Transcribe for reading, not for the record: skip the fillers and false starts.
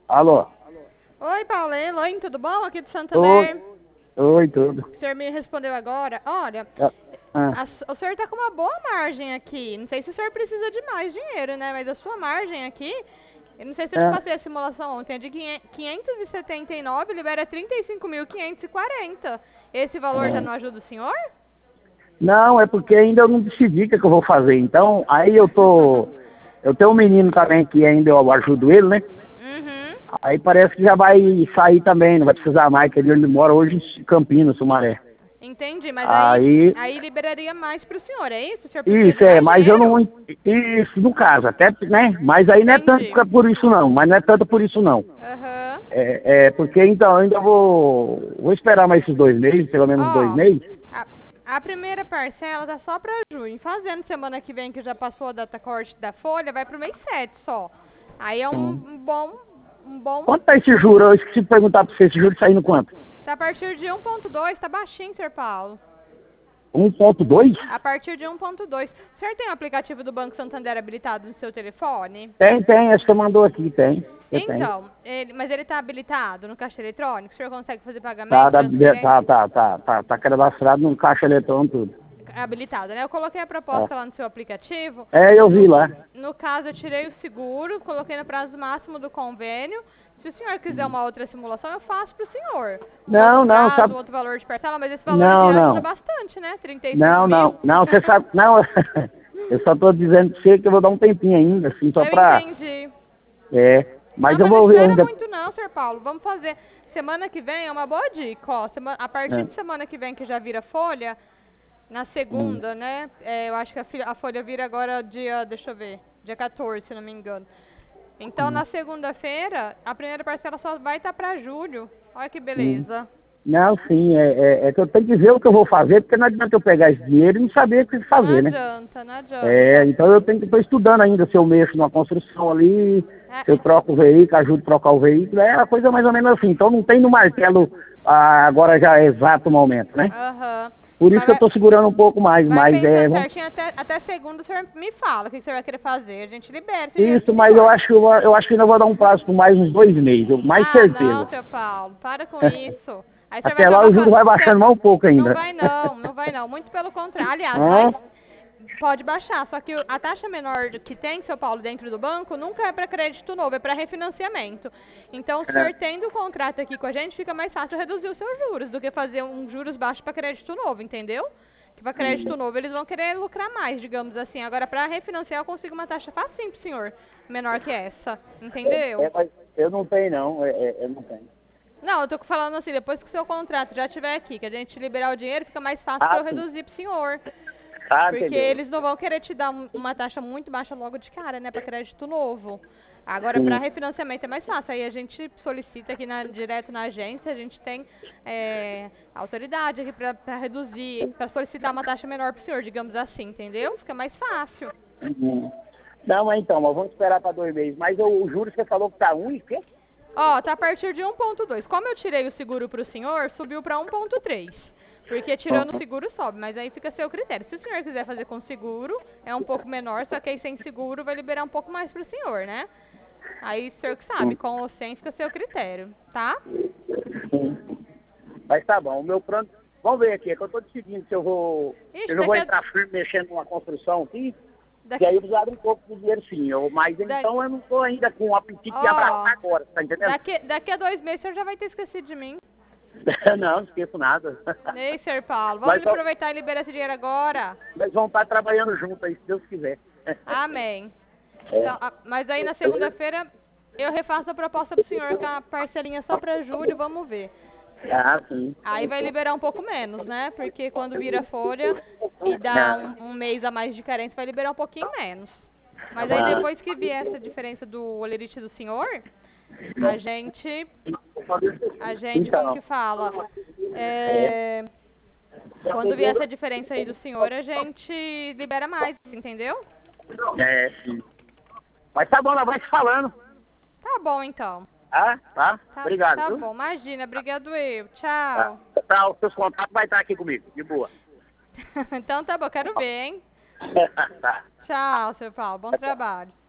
Alô? Oi, Paulo, Oi, tudo bom? Aqui do Oi, Santander. oi, tudo. O senhor me respondeu agora. Olha, Ah, o senhor tá com uma boa margem aqui. Não sei se o senhor precisa de mais dinheiro, né? Mas a sua margem aqui, eu não sei se eu te ah. passei a simulação ontem, é de 579, libera 35.540. Esse valor já não ajuda o senhor? Não, é porque ainda eu não decidi o que eu vou fazer. Então, aí eu tenho um menino também que ainda eu ajudo ele, né? Uhum. Aí parece que já vai sair também, não vai precisar mais, que ele mora hoje em Campinas, Sumaré. Entendi, mas Aí, aí liberaria mais pro senhor, é isso? O senhor precisa isso de é, mais mas eu dinheiro? não, isso no caso, até, né? Mas aí não é tanto Entendi. por isso não, mas não é tanto por isso não. Aham. Porque então, eu ainda vou esperar mais esses 2 meses, pelo menos 2 meses. Ó, a primeira parcela tá só pra junho. Fazendo semana que vem, que já passou a data corte da folha, vai pro mês 7 só. Aí é um bom. Quanto tá esse juro? Eu esqueci de perguntar pra você, esse juro tá saindo quanto? Tá a partir de 1.2, tá baixinho, Sr. Paulo. 1,2? A partir de 1.2. O senhor tem o aplicativo do Banco Santander habilitado no seu telefone? Tem, acho que você mandou aqui, tem. Eu tenho. Então, mas ele tá habilitado no caixa eletrônico? O senhor consegue fazer Tá, pagamento, transferência? tá cadastrado num caixa eletrônico tudo. Habilitado, né? Eu coloquei a proposta É, lá no seu aplicativo. eu vi lá. No caso, eu tirei o seguro, coloquei no prazo máximo do convênio. Se o senhor quiser uma outra simulação, eu faço para o senhor. Um outro Não, prazo, sabe? um outro valor de parcela, mas esse valor Não, aqui ajuda não. bastante, né? 35 mil. Não, você sabe, não, eu só tô dizendo pra você que eu vou dar um tempinho ainda, assim, só Eu pra, entendi. mas Não, eu mas não vou ver espera ainda. muito não, Sr. Paulo. Vamos fazer. Semana que vem é uma boa dica, ó. A partir É, de semana que vem, que já vira folha, na hum, segunda, né? Eu acho que a folha vira agora dia, deixa eu ver, dia 14, se não me engano. Então, hum, na segunda-feira, a primeira parcela só vai estar para julho. Olha que hum. beleza. Não, sim, é que eu tenho que ver o que eu vou fazer, porque não adianta eu pegar esse dinheiro e não saber o que Não fazer, né? adianta, não adianta. Então eu tenho que estar estudando ainda se eu mexo numa construção ali, se eu É, troco o veículo, ajudo a trocar o veículo, é a coisa mais ou menos assim. Então não tem no martelo agora já exato momento, né? aham. Por isso Mas que eu estou segurando um pouco mais, vai mas pensando certinho até segunda, o senhor me fala o que você vai querer fazer. A gente libera esse dinheiro pro isso, mas eu senhor. acho que eu acho que ainda vou dar um prazo por mais uns 2 meses, mais Ah, não, certeza. seu Paulo, para com isso. Aí o senhor vai Até lá acabar o juro vai baixando mais um pouco Não ainda. vai não, não vai não. Muito pelo contrário. Aliás, Hã? pode baixar, só que a taxa menor que tem, seu Paulo, dentro do banco, nunca é para crédito novo, é para refinanciamento. Então, o senhor tendo o contrato aqui com a gente, fica mais fácil reduzir os seus juros do que fazer um juros baixo para crédito novo, entendeu? Que para crédito novo eles vão querer lucrar mais, digamos assim. Agora, para refinanciar, eu consigo uma taxa facinho pro senhor, menor que essa, entendeu? Mas eu não tenho não, eu não tenho. Não, eu tô falando assim, depois que o seu contrato já estiver aqui, que a gente liberar o dinheiro, fica mais fácil para Ah, eu sim. reduzir pro senhor. Ah, Porque entendeu? eles não vão querer te dar uma taxa muito baixa logo de cara, né, para crédito novo. Agora, para Sim. refinanciamento é mais fácil. Aí a gente solicita aqui direto na agência, a gente tem autoridade aqui para reduzir, para solicitar uma taxa menor para o senhor, digamos assim, entendeu? Fica mais fácil. Uhum. Não, mas então, mas vamos esperar para 2 meses. Mas o juro você falou que tá 1 e quê? Ó, tá a partir de 1.2. Como eu tirei o seguro para o senhor, subiu para 1.3. Porque tirando o seguro sobe, mas aí fica a seu critério. Se o senhor quiser fazer com seguro, é um pouco menor, só que aí sem seguro vai liberar um pouco mais pro senhor, né? Aí o senhor que sabe, com ou sem fica a seu critério, tá? Mas tá bom, o meu plano. Vamos ver aqui, é que eu tô decidindo se eu vou. Se Ixi, eu já vou entrar firme mexendo numa construção aqui, e aí eu precisar de um pouco de dinheiro sim. Mas da- então eu não tô ainda com o apetite de ó, abraçar agora, tá entendendo? daqui a 2 meses o senhor já vai ter esquecido de mim. Não esqueço nada. Ei, senhor Paulo, vamos Mas, aproveitar e liberar esse dinheiro agora? mas vamos estar trabalhando junto aí, se Deus quiser. Amém. É. Então, mas aí na segunda-feira eu refaço a proposta pro senhor com a parcelinha só pra julho, vamos ver. Ah, sim. Aí vai liberar um pouco menos, né? Porque quando vira folha e dá um mês a mais de carência, vai liberar um pouquinho menos. Mas aí Ah. depois que vier essa diferença do olerite do senhor, a gente, como que Então, fala? É, quando vier essa diferença aí do senhor, a gente libera mais, entendeu? sim. Mas tá bom, nós vamos se falando. Tá bom então. Tá? Obrigado, Tá viu? bom, imagina, obrigado eu. Tá. Tchau. Tá, os seus contatos vai estar aqui comigo, de boa. Então tá bom, quero ver, hein? Tá. Tchau, seu Paulo, bom trabalho.